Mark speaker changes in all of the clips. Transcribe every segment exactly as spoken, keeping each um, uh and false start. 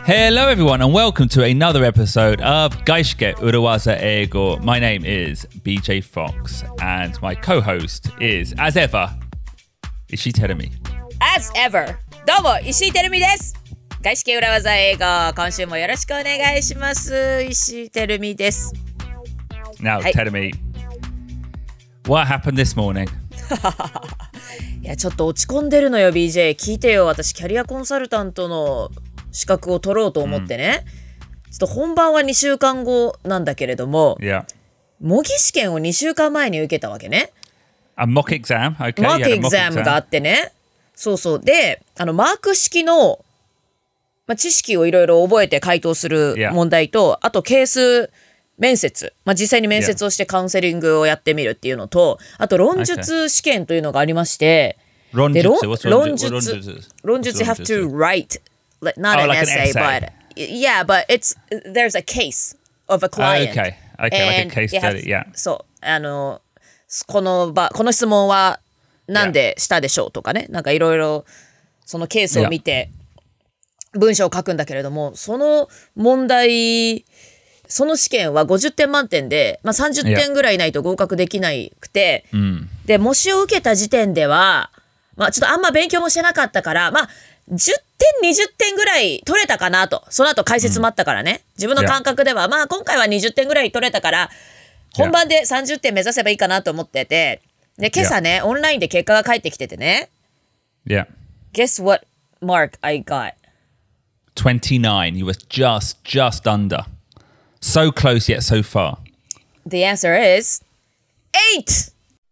Speaker 1: Hello everyone and welcome to another episode of Gaishike Urawaza Eigo. My name is B J Fox and my co-host is, as ever, Ishii Terumi.
Speaker 2: As ever, どうも石井てるみです。外資系裏技英語、今週もよろしくお願いします。石井てるみです。
Speaker 1: Now,
Speaker 2: はい、
Speaker 1: Terumi, what happened this morning?
Speaker 2: いやちょっと落ち込んでるのよ ビージェー。聞いてよ、私キャリアコンサルタントの資格を取ろうと思ってね、うん、ちょっと本番はにしゅうかんごなんだけれども、
Speaker 1: yeah.
Speaker 2: 模擬試験をにしゅうかんまえに受けたわけね。
Speaker 1: A mock exam? Okay,
Speaker 2: mock exam があってね。そうそう。で、あのマーク式の、まあ、知識をいろいろ覚えて回答する問題と、yeah. あとケース面接、まあ、実際に面接をしてカウンセリングをやってみるっていうのと、あと論述試験というのがありまして、
Speaker 1: 論述、
Speaker 2: 論述、論述 you have to write not
Speaker 1: oh,
Speaker 2: an
Speaker 1: like
Speaker 2: essay,
Speaker 1: an essay.
Speaker 2: but yeah, but it's there's a case of a client.
Speaker 1: Oh, okay, okay, like a case study, yeah.
Speaker 2: そう、あのこの場この質問はなんでしたでしょうとかね、なんかいろいろそのケースを見て文章を書くんだけれども、その問題その試験はごじゅってん満点で、まあ、さんじゅってんぐらいないと合格できなくて、で模試を受けた時点では、まあ、ちょっとあんま勉強もしてなかったから、まあじゅってんにじゅってんぐらい取れたかなと。その後解説もあったからね、自分の感覚では、まあ今回はにじゅってんぐらい取れたから本番でさんじゅってん目指せばいいかなと思ってて、で今朝ねオンラインで結果が返ってきててね、
Speaker 1: Yeah.
Speaker 2: Guess what mark I got?
Speaker 1: twenty-nine. You were just just under. So close yet so far.
Speaker 2: The answer is eight.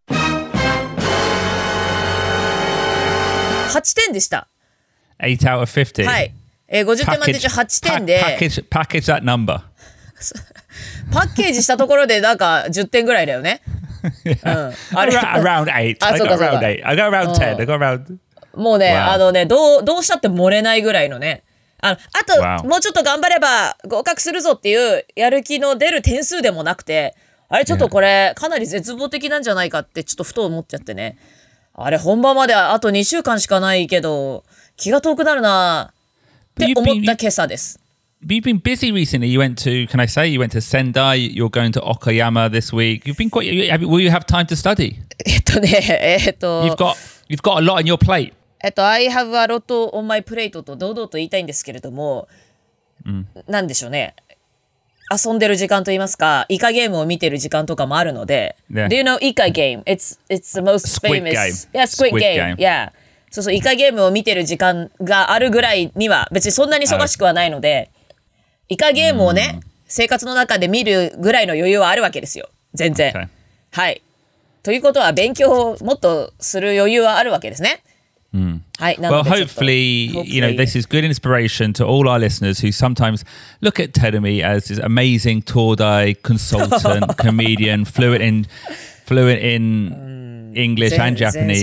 Speaker 2: はちてんでした。
Speaker 1: eight out of fifty.
Speaker 2: はい、えー、ごじゅってん満点中はちてんで
Speaker 1: package, package that number.
Speaker 2: パッケージしたところでなんかじゅってんぐらいだよね。
Speaker 1: yeah. うん、あれ around eight. I got around eight. I got around ten. I got around.
Speaker 2: もうね、wow. あのね、どうどうしたって漏れないぐらいのね。あのあと、wow. もうちょっと頑張れば合格するぞっていうやる気の出る点数でもなくて、あれちょっとこれかなり絶望的なんじゃないかってちょっとふと思っちゃってね。あれ本番まであとにしゅうかんしかないけど気が遠くなるなって思った今朝です。
Speaker 1: You've been busy recently. You went to, can I say, you went to Sendai. You're going to Okayama this week. You've been quite. Will you have time to study?
Speaker 2: えっとね、えっと。
Speaker 1: You've got, you've got a lot on your plate.
Speaker 2: えっと、I have a lot on my plate と堂々と言いたいんですけれども、うん、なんでしょうね。遊んでる時間と言いますか、イカゲームを見てる時間とかもあるので。Yeah. Do you know イカゲーム? It's it's the most famous.
Speaker 1: Squid Game.
Speaker 2: Yeah, Squid, Squid Game. Yeah. そうそう、イカゲームを見てる時間があるぐらいには別にそんなに忙しくはないので、イカゲームをね、生活の中で見るぐらいの余裕はあるわけですよ。全然。Okay. はい。ということは勉強をもっとする余裕はあるわけですね。
Speaker 1: Mm. Well, hopefully, hopefully, you know, this is good inspiration to all our listeners who sometimes look at Terumi as this amazing Todai consultant, comedian, fluent in, fluent in English and Japanese.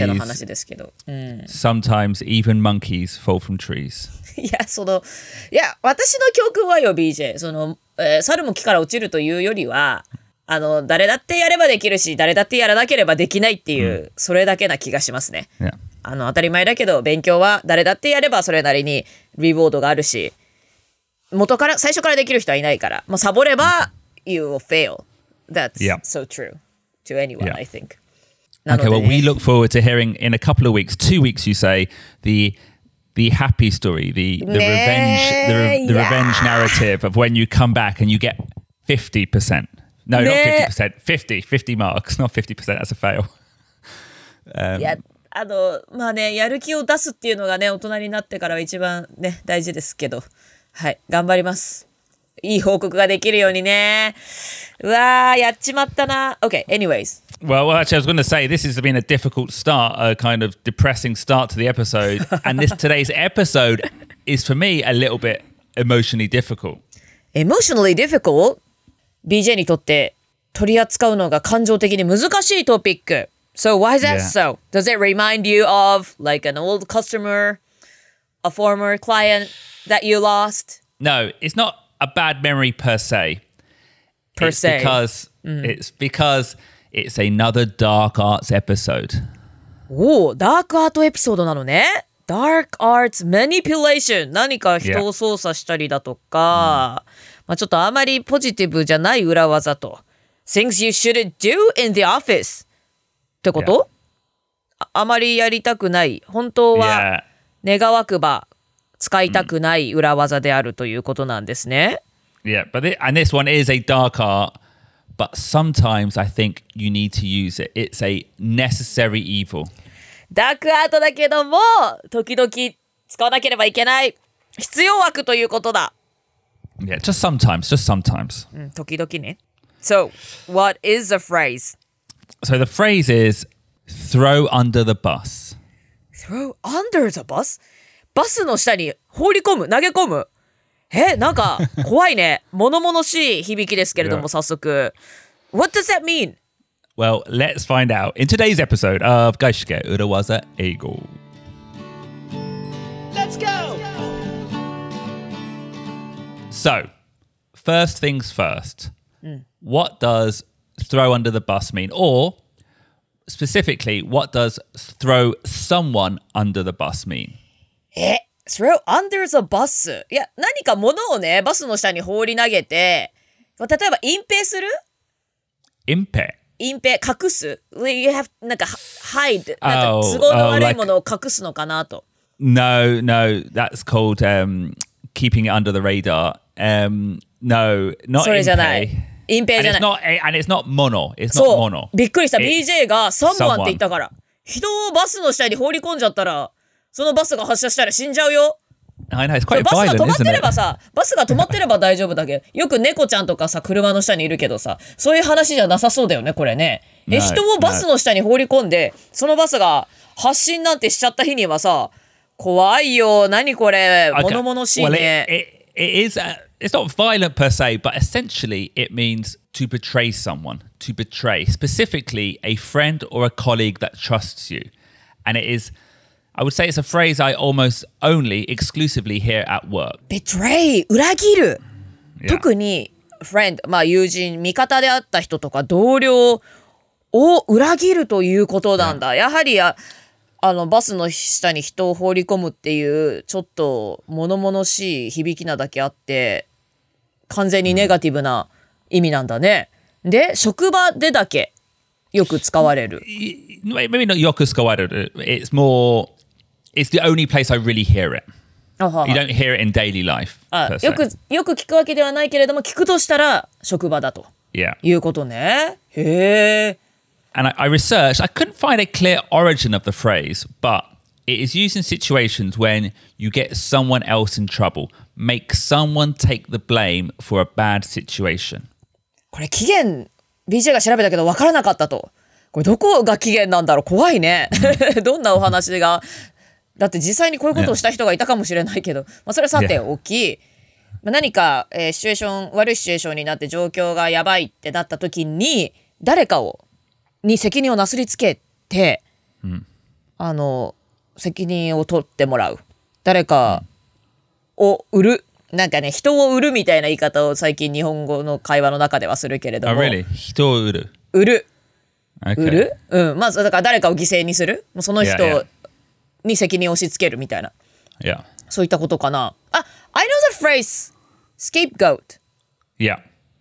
Speaker 1: Sometimes even monkeys fall from trees.
Speaker 2: いや、その、いや、私の教訓はよ、ビージェー。その、えー、猿も木から落ちるというよりは、あの、誰だってやればできるし、誰だってやらなければできないっていう、うん、それだけな気がしますね。Yeah. あの当たり前だけど勉強は誰だってやればそれなりにリボードがあるし、元から最初からできる人はいないから、もうサボれば you will fail. That's
Speaker 1: yeah.
Speaker 2: so true to anyone,
Speaker 1: yeah.
Speaker 2: I think.
Speaker 1: Okay, well, we look forward to hearing in a couple of weeks, two weeks, you say, the the happy story, the the revenge, the, re- the yeah. revenge narrative of when you come back and you get fifty percent. No, not fifty percent. fifty, fifty marks, not fifty percent. That's a fail.
Speaker 2: Um, yeah. あのまあね、やる気を出すっていうのがね、大人になってからは一番ね大事ですけど、はい、頑張ります。いい報告ができるようにね。うわー、やっちまったな。Okay, anyways.
Speaker 1: Well, well, actually, I was going to say this has been a difficult start, a kind of depressing start to the episode, and this today's episode is for me a little bit emotionally difficult.
Speaker 2: Emotionally difficult? ビージェー にとって取り扱うのが感情的に難しいトピック。So why is that yeah. so? Does it remind you of like an old customer, a former client that you lost?
Speaker 1: No, it's not a bad memory per se.
Speaker 2: Per
Speaker 1: it's
Speaker 2: se.
Speaker 1: Because, mm. It's because it's another dark arts episode.
Speaker 2: おお、ダークアートエピソードなのね。 Dark arts manipulation 何か人を操作したりだとか、yeah. まあ、ちょっとあまりポジティブじゃない裏技と Things you shouldn't do in the office ってこと、yeah. あ, あまりやりたくない本当は願わくば使いたくない裏技であるということなんですね。
Speaker 1: Yeah, but it, and this one is a dark art, but sometimes I think you need to use it. It's a necessary evil.
Speaker 2: ダークアートだけども時々使わなければいけない必要悪ということだ。
Speaker 1: Yeah, just sometimes, just sometimes.
Speaker 2: うん、時々ね。So, what is the phrase?
Speaker 1: So the phrase is throw under the bus.
Speaker 2: Throw under the bus? バスの下に放り込む、投げ込む。え、なんか怖いね。物々しい響きですけれども、早速。What does that mean?
Speaker 1: Well, let's find out in today's episode of Gaishike Urawaza Eigo.
Speaker 2: Let's go!
Speaker 1: So, first things first. Mm. What does throw under the bus mean? Or, specifically, what does throw someone under the bus mean?
Speaker 2: え、throw under the bus? いや、何か物をね、バスの下に放り投げて、例えば隠蔽する？
Speaker 1: 隠蔽？
Speaker 2: 隠蔽、隠す？ You have, なんか hide、なんか都合の悪いものを隠すのかなと。
Speaker 1: No, no, that's called um, keeping it under the radar. Um, no, not
Speaker 2: それじゃない。隠蔽じゃない。
Speaker 1: And it's not, and it's not mono. It's not mono.
Speaker 2: びっくりした。ビージェー が someone って言ったから。人をバスの下に放り込んじゃったら、そのバスが発車したら死んじゃうよ。
Speaker 1: I know, it's quite violent,
Speaker 2: バスが止まってればさ、バスが止まってれば大丈夫だけど、よく猫ちゃんとかさ、車の下にいるけどさ、そういう話じゃなさそうだよね、これね。え、人をバスの下に放り込んで、そのバスが発進なんてしちゃった日にはさ、怖いよ。何これ、物々しいね。
Speaker 1: Well, it, it, it is, uh, it's not violent per se, but essentially it means to betray someone, to betray, specifically a friend or a colleague that trusts you. And it is, I would say it's a phrase I almost only exclusively hear at work.
Speaker 2: Betray 裏切る、yeah. 特に friend まあ友人味方であった人とか同僚を裏切るということなんだ、yeah. やはりああのバスの下に人を放り込むっていうちょっと物々しい響きなだけあって完全にネガティブな意味なんだね、うん、で職場でだけよく使われる
Speaker 1: Maybe not よく使われる It's more It's the only place I really hear it. You don't hear it in daily life.
Speaker 2: あ、よくよく聞くわけではないけれども聞くとしたら職場だと、
Speaker 1: yeah.
Speaker 2: いうことね。へー。
Speaker 1: And I, I researched. I couldn't find a clear origin of the phrase, but it is used in situations when you get someone else in trouble, make someone take the blame for a bad situation.
Speaker 2: これ起源 ビージェー が調べたけど分からなかったと。これどこが起源なんだろう。怖いね。どんなお話が。だって実際にこういうことをした人がいたかもしれないけど、まあ、それはさておき、まあ、何か、えー、シチュエーション悪いシチュエーションになって状況がやばいってなった時に誰かをに責任をなすりつけて、うん、あの責任を取ってもらう誰かを売るなんかね人を売るみたいな言い方を最近日本語の会話の中ではするけれども、
Speaker 1: oh, really? 人を売る
Speaker 2: 売る、
Speaker 1: okay.
Speaker 2: 売るうんまずだから誰かを犠牲にするもうその人、yeah, yeah.に責任を押し付けるみたいな、
Speaker 1: yeah.
Speaker 2: そういったことかな。あ、I know the phrase scapegoat.
Speaker 1: Yeah.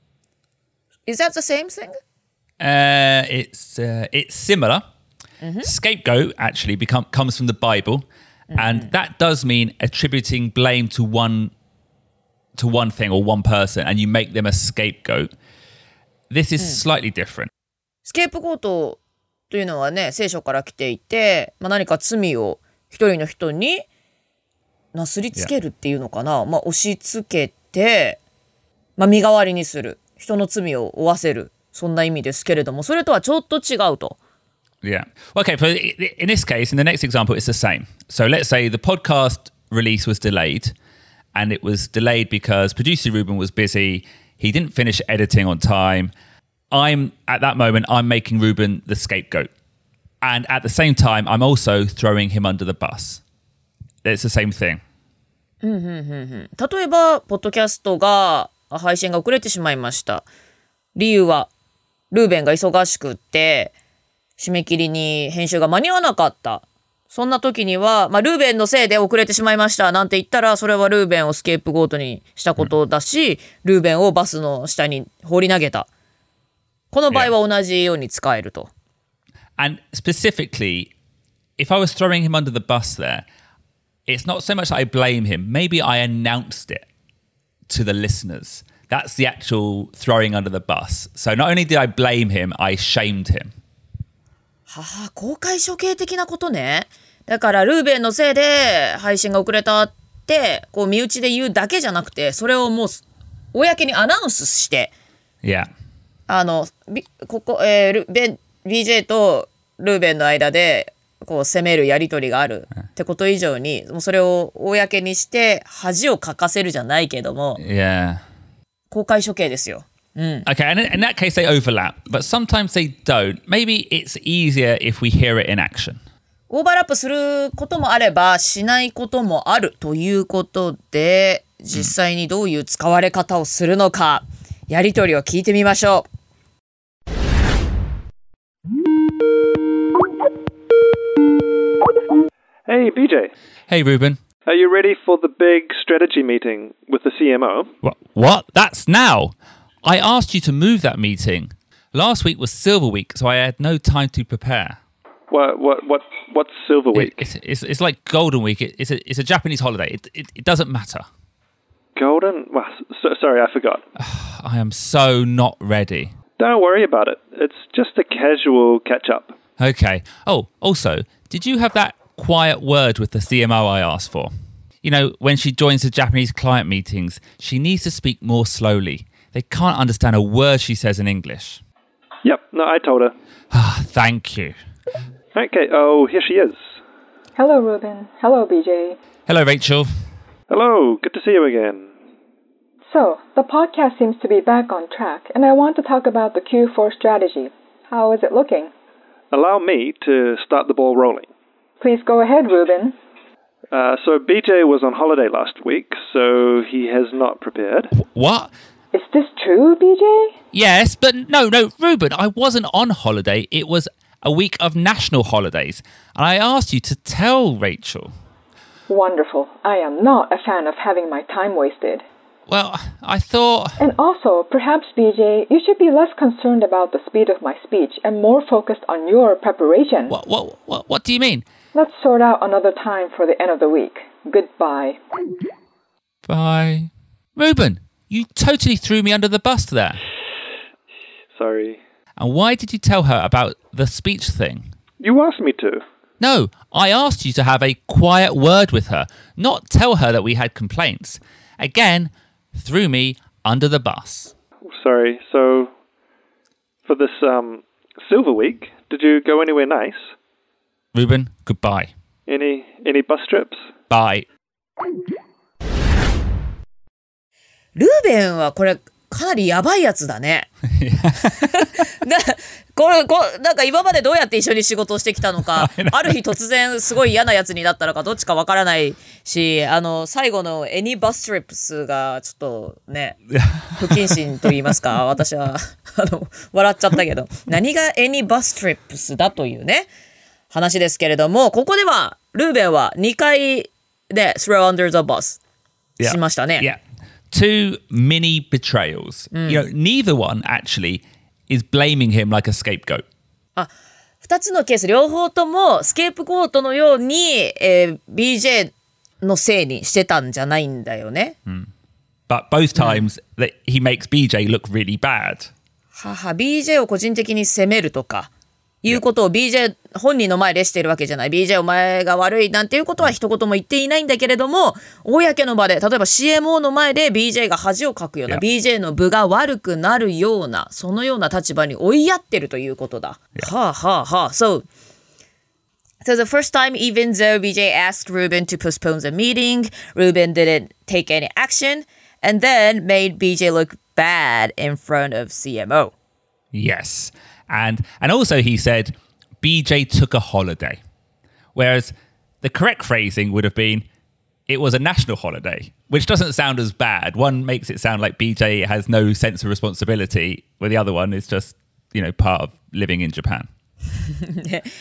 Speaker 2: Is that the same thing?
Speaker 1: Uh, it's uh, it's similar. Mm-hmm. Scapegoat actually become comes from the Bible, mm-hmm. and that does mean attributing blame to one to one thing or one person, and you make them a scapegoat. This is、mm. slightly different.
Speaker 2: スケープゴートというのはね聖書から来ていて、まあ、何か罪を一人の人になすりつけるっていうのかな、yeah. まあ、押し付けて、まあ、身代わりにする人の罪を負わせるそんな意味ですけれどもそれとはちょっと違うと。
Speaker 1: Yeah. Okay, but in this case, in the next example, it's the same. So let's say the podcast release was delayed and it was delayed because producer Ruben was busy. He didn't finish editing on time. I'm, at that moment, I'm making Ruben the scapegoat. And at the same time, I'm also throwing him under the bus. It's the same thing.
Speaker 2: うんうんうんうん。例えば、ポッドキャストが配信が遅れてしまいました。理由は、ルーベンが忙しくって、締め切りに編集が間に合わなかった。 そんな時には、まあ、ルーベンのせいで遅れてしまいましたなんて言ったら、それはルーベンをスケープゴートにしたことだし、うん、ルーベンをバスの下に放り投げた。この場合は同じように使えると。
Speaker 1: And specifically, if I was throwing him under the bus there, it's not so much that I blame him. Maybe I announced it to the listeners. That's the actual throwing under the bus. So not only did I blame him, I shamed him.
Speaker 2: はは、公開処刑的なことね。だからルーベンのせいで配信が遅れたってこう身内で言うだけじゃなくて、それをもう公にアナウンスして、
Speaker 1: yeah.
Speaker 2: あのここ、えー、ルベン ビージェー とルーベンの間でこう責めるやり取りがあるってこと以上に、もうそれを公にして恥をかかせるじゃないけども、
Speaker 1: yeah.
Speaker 2: 公開処刑ですよ。Mm.
Speaker 1: Okay, and in, in that case they overlap, but sometimes they don't. Maybe it's easier if we hear it in action.
Speaker 2: オーバーラップすることもあればしないこともあるということで、実際にどういう使われ方をするのか、やり取りを聞いてみましょう。
Speaker 3: Hey, B J.
Speaker 1: Hey, Ruben.
Speaker 3: Are you ready for the big strategy meeting with the C M O?
Speaker 1: What? What? That's now? I asked you to move that meeting. Last week was Silver Week, so I had no time to prepare.
Speaker 3: What? What? What? What's Silver Week?
Speaker 1: It, it's, it's it's like Golden Week. It, it's a it's a Japanese holiday. It it, it doesn't matter.
Speaker 3: Golden? Well, so, sorry, I forgot.
Speaker 1: I am so not ready.
Speaker 3: Don't worry about it. It's just a casual catch up.
Speaker 1: Okay. Oh, also, did you have that quiet word with the C M O I asked for? You know, when she joins the Japanese client meetings, she needs to speak more slowly. They can't understand a word she says in English.
Speaker 3: Yep, no, I told her.
Speaker 1: Ah, thank you.
Speaker 3: Okay, oh, here she is.
Speaker 4: Hello, Ruben. Hello, B J.
Speaker 1: Hello, Rachel.
Speaker 3: Hello, good to see you again.
Speaker 4: So, the podcast seems to be back on track, and I want to talk about the Q four strategy. How is it looking?
Speaker 3: Allow me to start the ball rolling.
Speaker 4: Please go ahead, Ruben.
Speaker 3: Uh, so B J was on holiday last week, so he has not prepared.
Speaker 1: What?
Speaker 4: Is this true, B J?
Speaker 1: Yes, but no, no, Ruben, I wasn't on holiday. It was a week of national holidays. And I asked you to tell Rachel.
Speaker 4: Wonderful. I am not a fan of having my time wasted.
Speaker 1: Well, I thought...
Speaker 4: And also, perhaps, B J, you should be less concerned about the speed of my speech and more focused on your preparation.
Speaker 1: What, what, what, what do you mean?
Speaker 4: Let's sort out another time for the end of the week. Goodbye.
Speaker 1: Bye. Ruben, you totally threw me under the bus there.
Speaker 3: Sorry.
Speaker 1: And why did you tell her about the speech thing?
Speaker 3: You asked me to.
Speaker 1: No, I asked you to have a quiet word with her, not tell her that we had complaints. Again, threw me under the bus.
Speaker 3: Sorry, so for this um, Silver Week, did you go anywhere nice?
Speaker 1: Ruben, goodbye.
Speaker 3: Any any bus trips?
Speaker 1: Bye.
Speaker 2: ルーベンはこれかなりやばいやつだね。なこれこなんか今までどうやって一緒に仕事をしてきたのか、ある日突然すごい嫌なやつになったのかどっちかわからないし、あの最後の Any bus trips がちょっとね不謹慎と言いますか、私はあの笑っちゃったけど、何が Any bus trips だというね話ですけれども、ここではルーベンはにかいで throw under the bus しましたね。
Speaker 1: Yeah. Two mini betrayals. Mm. You know, neither one actually is blaming him like a scapegoat.
Speaker 2: あ、二つのケース両方ともスケープゴートのように、えー、ビージェー のせいにしてたんじゃないんだよね。
Speaker 1: Mm. But both times、mm. that he makes ビージェー look really bad.
Speaker 2: はは、ビージェー を個人的に責めるとかいうことを ビージェー 本人の前でしているわけじゃない。 ビージェー お前が悪いなんていうことは一言も言っていないんだけれども、公の場で例えば シーエムオー の前で ビージェー が恥をかくような、 ビージェー の部が悪くなるような、そのような立場に追いやってるということだ。はあはあはあ。 So So the first time, even though B J asked Ruben to postpone the meeting, Ruben didn't take any action and then made B J look bad in front of C M O.
Speaker 1: Yes. And and also he said B J took a holiday, whereas the correct phrasing would have been it was a national holiday, which doesn't sound as bad. One makes it sound like B J has no sense of responsibility, where the other one is just, you know, part of living in Japan.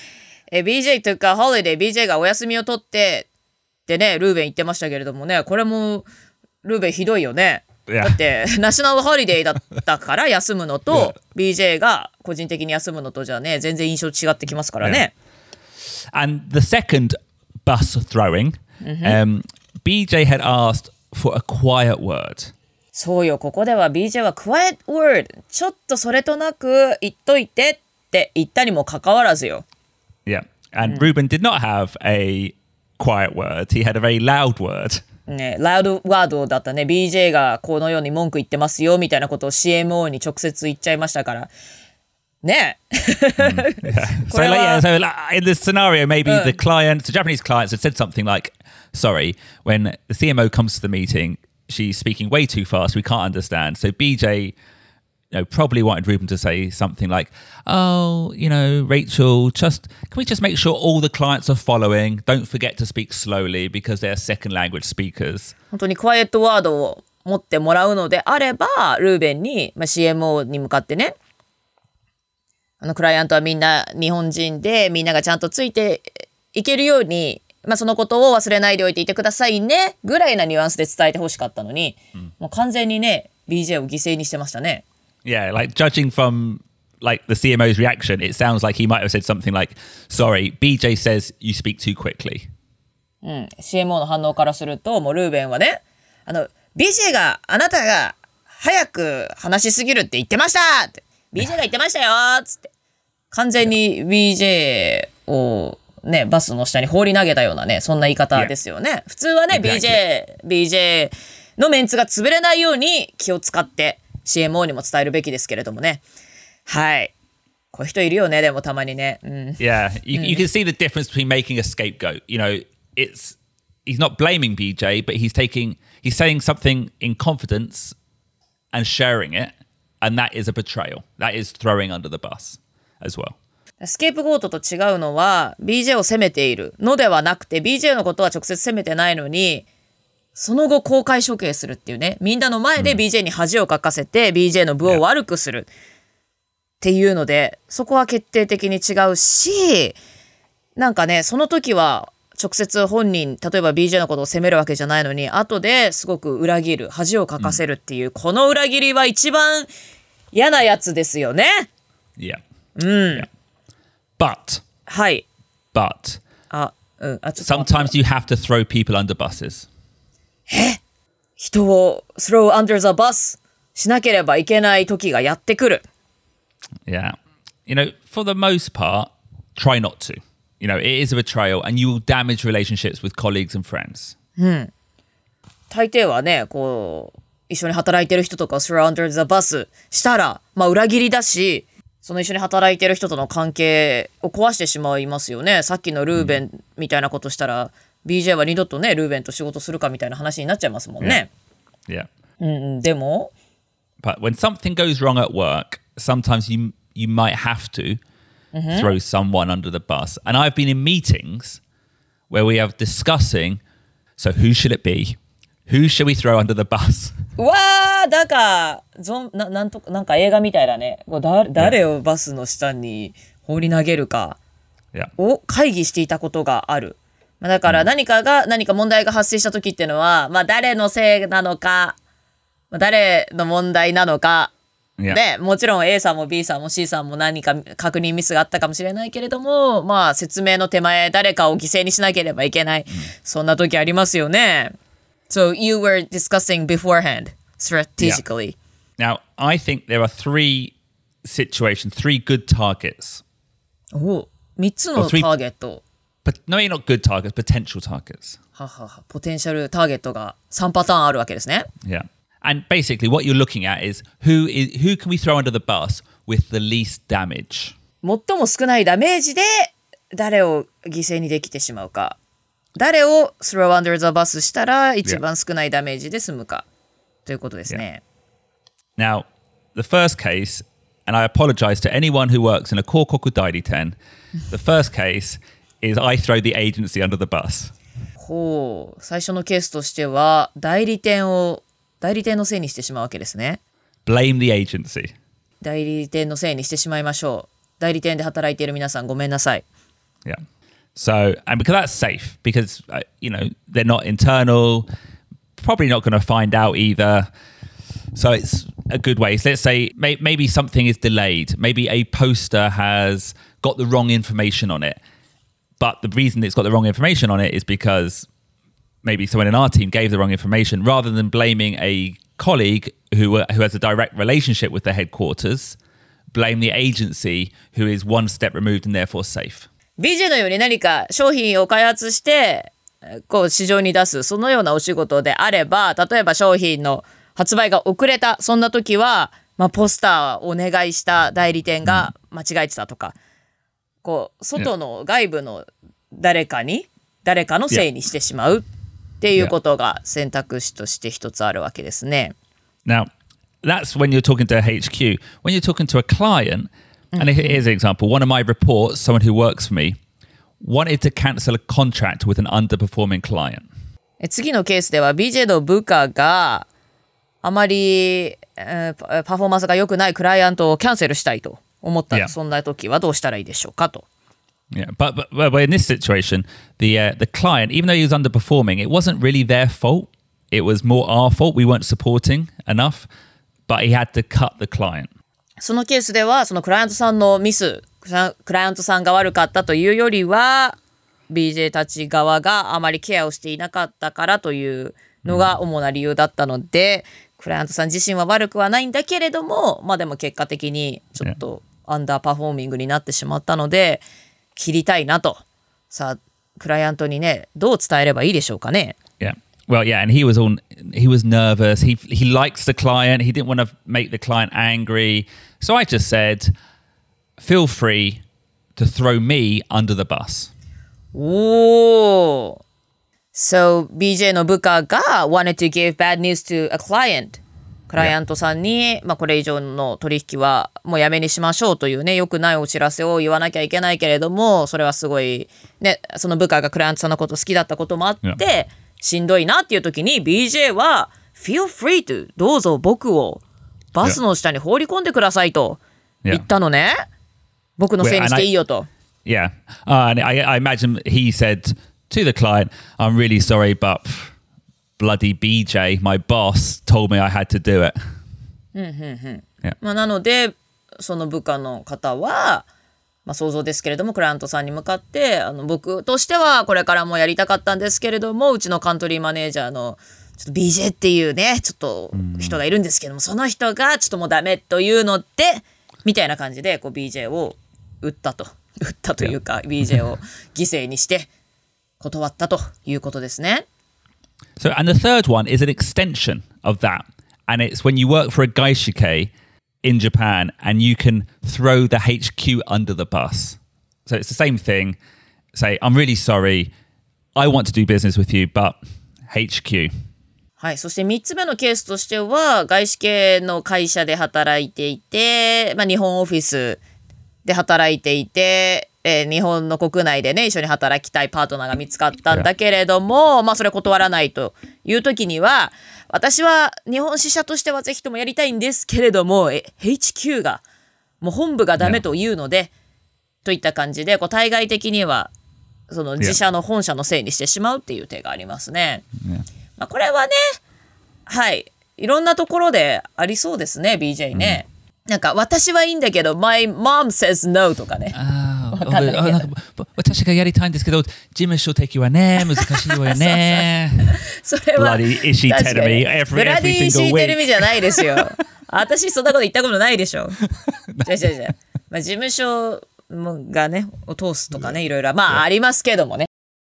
Speaker 2: え ビージェー というか、ホリデー、ビージェー がお休みを取って、ってね、ルーベン言ってましたけれどもね、これも、ルーベンひどいよね。
Speaker 1: Yeah.
Speaker 2: だって、ナショナルホリデーだったから休むのと、ビージェー が個人的に休むのとじゃね、全然印象違ってきますからね。
Speaker 1: Yeah. And the second bus throwing, um, ビージェー had asked for a quiet word.
Speaker 2: そうよ、ここでは ビージェー は quiet word、ちょっとそれとなく言っといてって言ったにもかかわらずよ。
Speaker 1: Yeah. And Ruben did not have a quiet word. He had a very loud word.
Speaker 2: ね、ラウドワードだったね。ビージェー がこのように文句言ってますよみたいなことを シーエムオー に直接言っちゃいましたから。ね。
Speaker 1: mm, yeah. So, like, yeah, so like, in this scenario, maybe the client, the Japanese clients had said something like, sorry, when the C M O comes to the meeting, she's speaking way too fast, we can't understand. So B J, you know, probably wanted Ruben to say something like, oh, you know, Rachel, just can we just make sure all the clients are following? Don't forget to speak slowly because they're second language speakers.
Speaker 2: 本当にクワイエットワードを持ってもらうのであれば、ルーベンに、まあ、シーエムオー に向かってね、あのクライアントはみんな日本人で、みんながちゃんとついていけるように、まあ、そのことを忘れないでおいていてくださいねぐらいなニュアンスで伝えてほしかったのに、うん、もう完全にね ビージェー を犠牲にしてましたね。
Speaker 1: Yeah, like judging from like the C M O's reaction, it sounds like he might have said something like, "Sorry, B J says you speak too quickly."
Speaker 2: うん、シーエムオー の反応からすると、もうルーベンはね、あの ビージェー があなたが早く話しすぎるって言ってましたって、ビージェー が言ってましたよっつって完全に ビージェー をね、バスの下に放り投げたようなね、そんな言い方ですよね。Yeah. 普通はね、exactly. ビージェー、ビージェー のメンツが潰れないように気を使って シーエムオー にも伝えるべきですけれどもね。はい。こういう人いるよね、でもたまにね。うん、
Speaker 1: yeah, you, you can see the difference between making a scapegoat. You know, it's, he's not blaming B J, but he's taking, he's saying something in confidence and sharing it, and that is a betrayal. That is throwing under the bus as well.
Speaker 2: スケープゴートと違うのは ビージェー を責めているのではなくて ビージェー のことは直接責めてないのにその後公開処刑するっていうね、みんなの前で ビージェー に恥をかかせて ビージェー の部を悪くするっていうので、そこは決定的に違うし、なんかねその時は直接本人例えば ビージェー のことを責めるわけじゃないのに後ですごく裏切る恥をかかせるっていう、うん、この裏切りは一番嫌なやつですよね。
Speaker 1: いや、
Speaker 2: うん。
Speaker 1: Yeah. But,
Speaker 2: はい。
Speaker 1: but,
Speaker 2: あ、うん、あ、ちょっと
Speaker 1: sometimes you have to throw people under buses.
Speaker 2: え？人を throw under the bus しなければいけない時がやってくる。
Speaker 1: Yeah. You know, for the most part, try not to. You know, it is a betrayal and you will damage relationships with colleagues and friends.
Speaker 2: うん。大抵はね、こう、一緒に働いてる人とか throw under the bus したら、まあ裏切りだし、その一緒に働いてる人との関係を壊してしまいますよね。さっきのルーベンみたいなことしたら、うん、ビージェー は二度とねルーベンと仕事するかみたいな話になっちゃいますもんね。
Speaker 1: Yeah. Yeah.
Speaker 2: うんうん、でも
Speaker 1: But when something goes wrong at work, sometimes you you might have to mm-hmm. throw someone under the bus. And I've been in meetings where we are discussing, so who should it be? Who should we throw under the bus?
Speaker 2: うわー、だからゾン な, なんとなんか映画みたいだね。だ誰をバスの下に放り投げるかを会議していたことがある。まあ、だから何かが、何か問題が発生した時っていうのは、まあ誰のせいなのか、まあ、誰の問題なのか、でもちろん A さんも B さんも C さんも何か確認ミスがあったかもしれないけれども、まあ説明の手前誰かを犠牲にしなければいけない、うん、そんな時ありますよね。So you were discussing beforehand, strategically.
Speaker 1: Yeah. Now, I think there are three situations, three good targets.
Speaker 2: お、三つのターゲット。
Speaker 1: But no, not good targets, potential targets.
Speaker 2: ははは、ポテンシャルターゲットが三パターンあるわけですね。
Speaker 1: Yeah. And basically what you're looking at is who is who can we throw under the bus with the least damage?
Speaker 2: 最も少ないダメージで誰を犠牲にできてしまうか。誰を throw under the bus したら一番少ないダメージで済むか、yeah. ということですね。
Speaker 1: Yeah. Now, the first case, and I apologize to anyone who works in a Kokoku Dairiten, the first case is I throw the agency under the bus.
Speaker 2: ほう、最初のケースとしては代理店を代理店のせいにしてしまうわけですね。
Speaker 1: Blame the agency.
Speaker 2: 代理店のせいにしてしまいましょう。代理店で働いている皆さんごめんなさい。
Speaker 1: Yeah. So, and because that's safe, because, uh, you know, they're not internal, probably not going to find out either. So it's a good way. So let's say may- maybe something is delayed. Maybe a poster has got the wrong information on it. But the reason it's got the wrong information on it is because maybe someone in our team gave the wrong information. Rather than blaming a colleague who uh, who has a direct relationship with the headquarters, blame the agency who is one step removed and therefore safe.
Speaker 2: ビージェー のように何か商品を開発してこう市場に出すそのようなお仕事であれば、例えば商品の発売が遅れた、そんな時は、まあ、ポスターをお願いした代理店が間違えてたとか、こう外の外部の誰かに誰かのせいにしてしまうっていうことが選択肢として一つあるわけですね。
Speaker 1: Now, that's when you're talking to a H Q. When you're talking to a client, and here's an example. One of my reports, someone who works for me, wanted to cancel a contract with an underperforming client.
Speaker 2: 次のケースでは ビージェー の部下があまり、えー、パフォーマンスが良くないクライアントをキャンセルしたいと思った、
Speaker 1: Yeah.
Speaker 2: そんな時はどうしたらいいでしょうかと。
Speaker 1: Yeah, but, but, but in this situation, the uh, the client, even though he was underperforming, it wasn't really their fault. It was more our fault. We weren't supporting enough, but he had to cut the client.
Speaker 2: そのケースではそのクライアントさんのミス、クライアントさんが悪かったというよりは ビージェー たち側があまりケアをしていなかったからというのが主な理由だったので、クライアントさん自身は悪くはないんだけれども、まあでも結果的にちょっとアンダーパフォーミングになってしまったので切りたいなと。さあクライアントにねどう伝えればいいでしょうかね。
Speaker 1: Yeah. Well, yeah, and he was all he was nervous. He he likes the client. He didn't want to make the client angry. So I just said, feel free to throw me under the bus.
Speaker 2: おー。So ビージェー の部下が wanted to give bad news to a client. クライアントさんに、まあ、これ以上の取引はもうやめにしましょうというね、良くないお知らせを言わなきゃいけないけれども、それはすごいね、その部下がクライアントさんのこと好きだったこともあって、
Speaker 1: Yeah.
Speaker 2: しんどいなっていう時に ビージェー は feel free to どうぞ僕をバスの下に放り込んでくださいと言ったのね。Yeah. 僕のせいにしていいよと。
Speaker 1: Yeah. Uh, and I, I imagine he said to the client, I'm really sorry, but bloody B J, my boss, told me I had to do it.
Speaker 2: うんうんうん。まあ、なので、その部下の方は、まあ、想像ですけれども、クライアントさんに向かって、あの僕としてはこれからもやりたかったんですけれども、うちのカントリーマネージャーのちょっと ビージェー っていうね、ちょっと人がいるんですけども、その人がちょっともうダメというので、みたいな感じでこう ビージェー を撃ったと。撃ったというか、ビージェー を犠牲にして断ったということですね。
Speaker 1: So, and the third one is an extension of that. And it's when you work for a gaishike in Japan and you can throw the H Q under the bus. So it's the same thing. Say, I'm really sorry. I want to do business with you, but H Q.
Speaker 2: はい。そしてみっつめのケースとしては、外資系の会社で働いていて、まあ、日本オフィスで働いていて、えー、日本の国内でね、一緒に働きたいパートナーが見つかったんだけれども、まあ、それ断らないという時には、私は日本支社としてはぜひともやりたいんですけれども、エイチキュー が、もう本部がダメというので、といった感じで、こう対外的には、その自社の本社のせいにしてしまうっていう手がありますね。まあ、これはね、はい、いろんなところでありそうですね、ビージェー ね。なんか私はいいんだけど My mom says no とかね。
Speaker 1: ああ、なんか私がやりたいんですけど、事務所的はね、難しいわよね。
Speaker 2: それは
Speaker 1: Bloody Ishii tell me every,
Speaker 2: ブラディ
Speaker 1: every
Speaker 2: ー シ
Speaker 1: single
Speaker 2: ーテルミ
Speaker 1: week.
Speaker 2: じゃないですよ。私そんなこと言ったことないでしょ。じゃじゃじゃ。まあ事務所がね、を通すとかね、いろいろまあありますけどもね。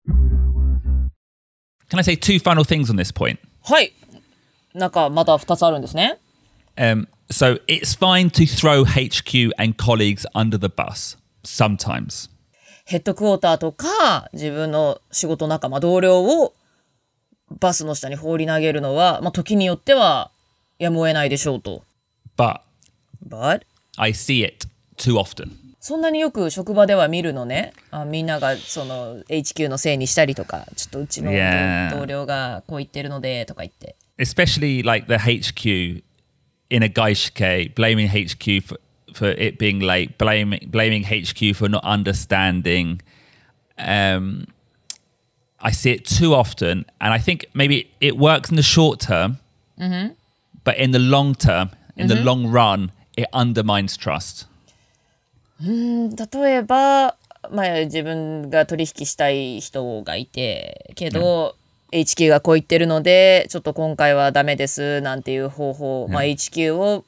Speaker 1: Can I say two final things on this point?
Speaker 2: はい。なんかまたふたつあるんですね。
Speaker 1: Um, so it's fine to throw H Q and colleagues under the bus sometimes.
Speaker 2: ヘッドクォーターとか自分の仕事仲間同僚をバスの下に放り投げるのは、まあ、時によってはやむを得ないでしょうと。
Speaker 1: But
Speaker 2: But
Speaker 1: I see it too often.
Speaker 2: そんなによく職場では見るのね。あ、みんながその エイチキュー のせいにしたりとか、ちょっとうちの
Speaker 1: Yeah.
Speaker 2: 同僚がこう言ってるのでとか言って。
Speaker 1: Especially like the H Q in a gaishike, blaming H Q for, for it being late, blaming blaming H Q for not understanding. um, I see it too often, and I think maybe it works in the short term,
Speaker 2: mm-hmm.
Speaker 1: but in the long term, in mm-hmm. the long run, it undermines trust.
Speaker 2: うん例えば、まあ、自分が取引したい人がいてけど、うん、エイチキュー がこう言ってるのでちょっと今回はダメですなんていう方法、うんまあ、エイチキュー を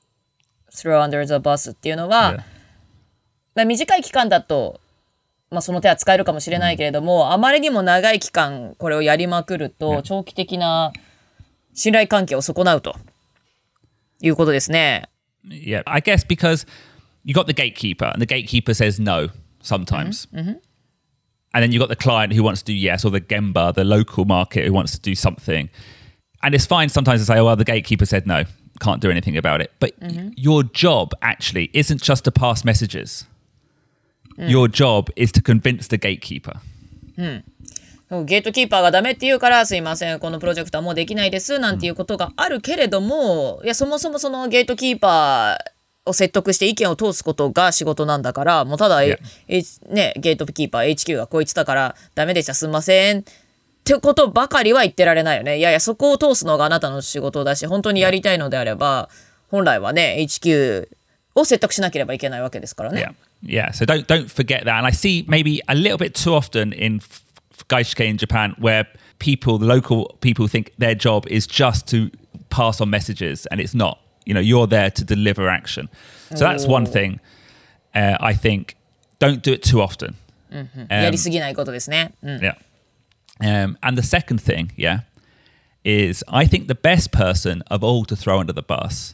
Speaker 2: throw under the bus っていうのは、うんまあ、短い期間だと、まあ、その手は使えるかもしれないけれども、うん、あまりにも長い期間これをやりまくると、うん、長期的な信頼関係を損なうということですね。
Speaker 1: Yeah, I guess because you got the gatekeeper, and the gatekeeper says no sometimes.
Speaker 2: Mm-hmm, mm-hmm.
Speaker 1: And then you got the client who wants to do yes, or the Gemba, the local market who wants to do something. And it's fine sometimes to say, oh, well, the gatekeeper said no, can't do anything about it. But mm-hmm. your job actually isn't just to pass messages. Mm. Your job is to convince the gatekeeper.
Speaker 2: Mm.ゲートキーパーがダメって言うからすいませんこのプロジェクトはもうできないですなんていうことがあるけれども、うん、いやそもそもそのゲートキーパーを説得して意見を通すことが仕事なんだからもうただ、yeah. ね、ゲートキーパー エイチキュー がこう言ってたからダメでしたすいませんってことばかりは言ってられないよね。いやいやそこを通すのがあなたの仕事だし本当にやりたいのであれば、yeah. 本来はね エイチキュー を説得しなければいけないわけですからね。
Speaker 1: Yeah, yeah. So don't don't forget that. And I see maybe a little bit too often in Gaishike in Japan where people, the local people think their job is just to pass on messages and it's not. You know, you're there to deliver action. So that's one thing. Uh, I think don't do it too often.
Speaker 2: Mm-hmm. Um, やりすぎないことですね。うん、
Speaker 1: yeah. Um, and the second thing, yeah, is I think the best person of all to throw under the bus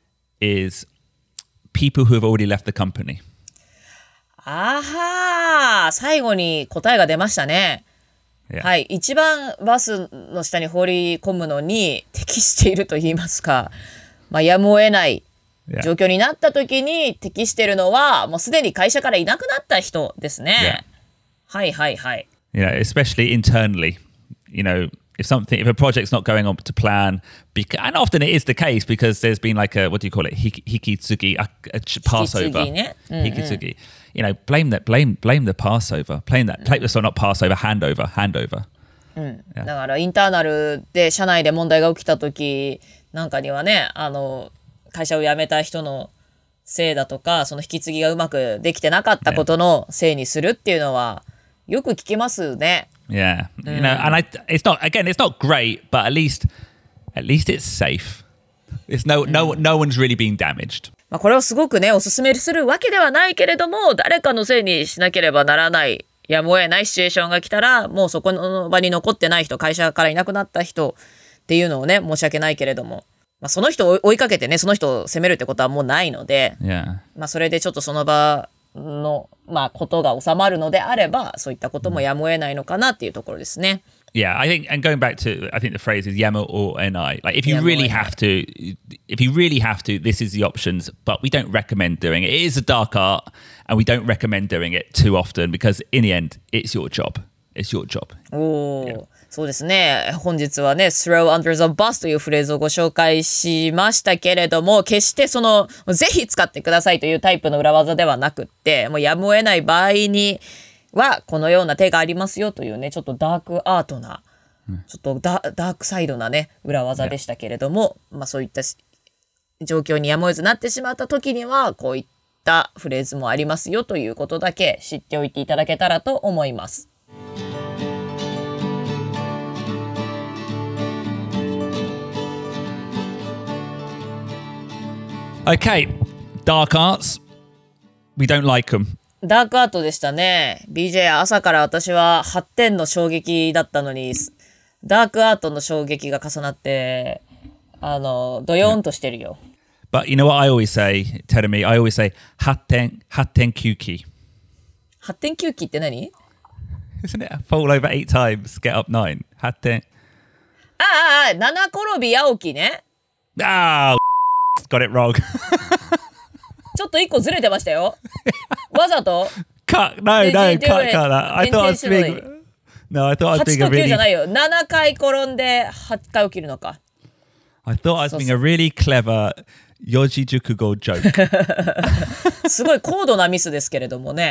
Speaker 1: is people who have already left the company.
Speaker 2: あはー、最後に答えが出ましたね。Yeah. はい、一番バスの下に放り込むのに適していると言いますか、まあ、やむを得ない状況になった時に適しているのは、もうすでに会社からいなくなった人ですね。Yeah. はいはいはい。
Speaker 1: You know, especially internally, you know, if something, if a project's not going on to plan, because, and often it is the case because there's been like a, what do you call it, Hik- hikitsugi, a, a Passover.
Speaker 2: Hikitsugi ね。うんうん、
Speaker 1: hikitsugi. You know, blame that, blame, blame the Passover, blame that, blame, so not Passover, handover, handover.
Speaker 2: うん、だからインターナルで社内で問題が起きた時なんかにはね、あの会社を辞めた人のせいだとか、その引き継ぎがうまくできてなかったことのせいにするっていうのはよく聞きますね。
Speaker 1: Yeah, you know, and I, it's not again, it's not great, but at least, at least it's safe. It's no, no, no one's really being damaged.
Speaker 2: まあこれをすごくねおすすめするわけではないけれども、誰かのせいにしなければならないやむを得ないシチュエーションが来たら、もうそこの場に残ってない人、会社からいなくなった人っていうのをね申し訳ないけれども、まあ、その人を追いかけてねその人を責めるってことはもうないので、
Speaker 1: yeah.
Speaker 2: まあそれでちょっとその場のまあことが収まるのであれば、そういったこともやむを得ないのかなっていうところですね。
Speaker 1: Yeah, I think, and going back to, I think the phrase is yamu or enai. Like, if you really have to, if you really have to, this is the options, but we don't recommend doing it. It is a dark art, and we don't recommend doing it too often because, in the end, it's your job. It's your job.
Speaker 2: おー、yeah. そうですね。本日はね、throw under the bus というフレーズをご紹介しましたけれども、決してその、ぜひ使ってくださいというタイプの裏技ではなくって、もうやむを得ない場合に、はこのような手がありますよというねちょっとダークアートな、うん、ちょっと ダ, ダークサイドなね裏技でしたけれども、まあそういった状況にやむを得ずなってしまった時にはこういったフレーズもありますよということだけ知っておいていただけたらと思います。
Speaker 1: Okay, dark arts. We don't like them.
Speaker 2: ダークアートでしたね。ビージェー 朝から私ははってんの衝撃だったのに、ダークアートの衝撃が重なって、あの、ドヨーンとしてるよ。
Speaker 1: But you know what I always say, Terumi, I always say, はってん、はってんきゅうき。
Speaker 2: はってんきゅうきって何？
Speaker 1: Isn't it? Fall over eight times, get up nine. はってん。
Speaker 2: ああ、七転び八起きね。
Speaker 1: ああ、got it wrong.
Speaker 2: ちょっと一個ずれてましたよ。わざと
Speaker 1: Cut, no, no, cut, cut that. I thought I was being... No, I thought I was being a really... はちときゅうじゃないよ。ななかい転んではちかい起きるのか。 I thought I was being a really clever 四字熟語 joke.
Speaker 2: すごい高度なミスですけれどもね。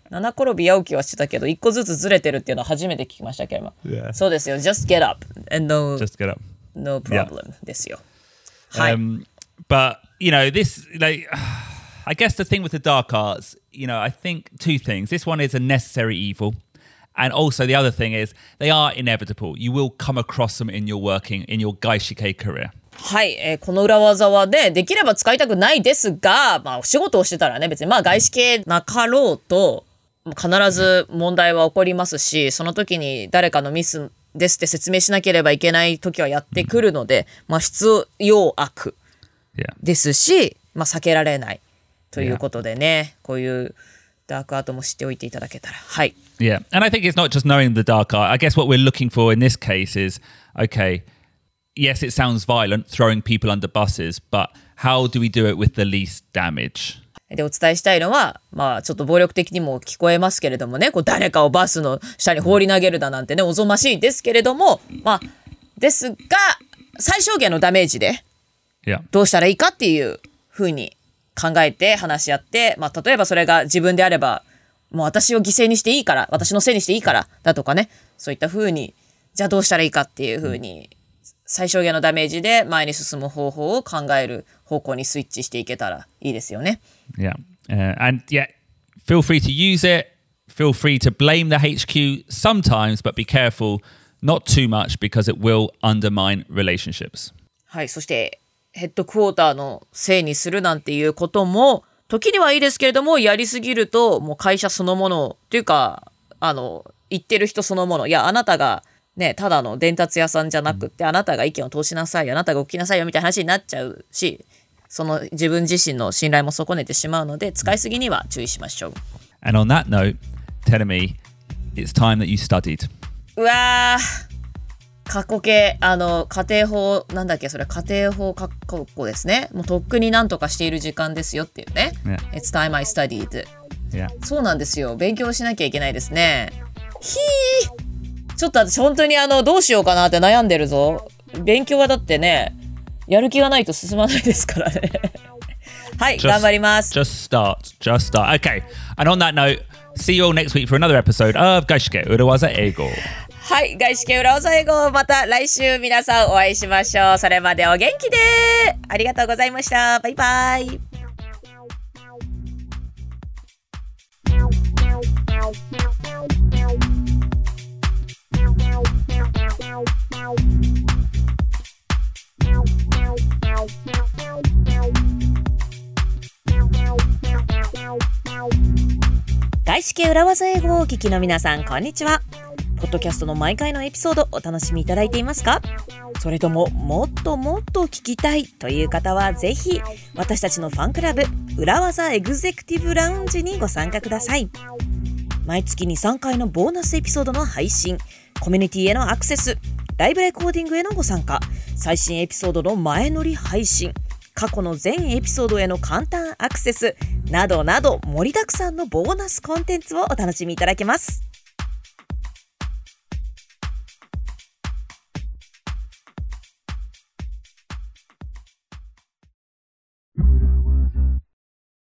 Speaker 2: 七転び八起きはしてたけど、一個ずつずれてるっていうのは初めて聞きましたけども。
Speaker 1: Yeah.
Speaker 2: そうですよ。Just get up and no,
Speaker 1: Just get up.
Speaker 2: no problem、yeah. ですよ。はい。
Speaker 1: Um, but, you know, this, like, I guess the thing with the dark arts, you know, I think two things. This one is a necessary evil. And also the other thing is they are inevitable. You will come across them in your working, in your gaishike career.
Speaker 2: はい、えー、この裏技はね、できれば使いたくないですが、まあ、お仕事をしてたらね、別にまあ外資系なかろうと、必ず問題は起こりますし、その時に誰かのミスですって説明しなければいけない時はやってくるので、まあ必要悪ですし、まあ避けられないということでね、こういうダークアートも知っておいていただけたら。はい。
Speaker 1: Yeah, and I think it's not just knowing the dark art. I guess what we're looking for in this case is, okay, yes, it sounds violent, throwing people under buses, but how do we do it with the least damage?
Speaker 2: で、お伝えしたいのは、まあ、ちょっと暴力的にも聞こえますけれどもね、こう誰かをバスの下に放り投げるだなんてね、おぞましいですけれども、まあ、ですが、最小限のダメージで、どうしたらいいかっていうふうに考えて話し合って、まあ、例えばそれが自分であれば、もう私を犠牲にしていいから、私のせいにしていいからだとかね、そういったふうに、じゃあどうしたらいいかっていうふうに、最小限のダメージで前に進む方法を考える方向にスイッチしていけたらいいですよね。
Speaker 1: Yeah. Uh, and yeah, feel free to use it. Feel free to blame the H Q sometimes, but be careful not too much because it will undermine relationships.
Speaker 2: はい、そしてヘッドクォーターのせいにするなんていうことも時にはいいですけれども、やりすぎるともう会社そのものというか、あの言ってる人そのもの、いやあなたがね、ただの伝達屋さんじゃなくって、あなたが意見を通しなさいよ、あなたが起きなさいよみたいな話になっちゃうし、その自分自身の信頼も損ねてしまうので、使いすぎには注意しましょう。
Speaker 1: And on that note, tell me, it's time that you studied.
Speaker 2: うわー、過去形、あの家庭法なんだっけ、それ家庭法過去語ですね。もうとっくになんとかしている時間ですよっていうね。
Speaker 1: Yeah.
Speaker 2: It's time I studied.
Speaker 1: Yeah.
Speaker 2: そうなんですよ。勉強しなきゃいけないですね。ひー。ちょっと私本当にあのどうしようかなって悩んでるぞ。勉強はだってね、やる気がないと進まないですからね。はい、
Speaker 1: just,
Speaker 2: 頑張ります。
Speaker 1: Just start, just start. Okay, and on that note, see you all next week for another episode of Gaishike Urawaza Eigo.
Speaker 2: はい、外資系裏技英語、また来週皆さんお会いしましょう。それまでお元気で。ありがとうございました。バイバイ。外資系裏技英語をお聞きの皆さん、こんにちは。ポッドキャストの毎回のエピソードお楽しみいただいていますか？それとももっともっと聞きたいという方はぜひ私たちのファンクラブ裏技エグゼクティブラウンジにご参加ください。毎月にさんかいのボーナスエピソードの配信、コミュニティへのアクセス、ライブレコーディングへのご参加、最新エピソードの前乗り配信、過去の全エピソードへの簡単アクセスなどなど盛りだくさんのボーナスコンテンツをお楽しみいただけます。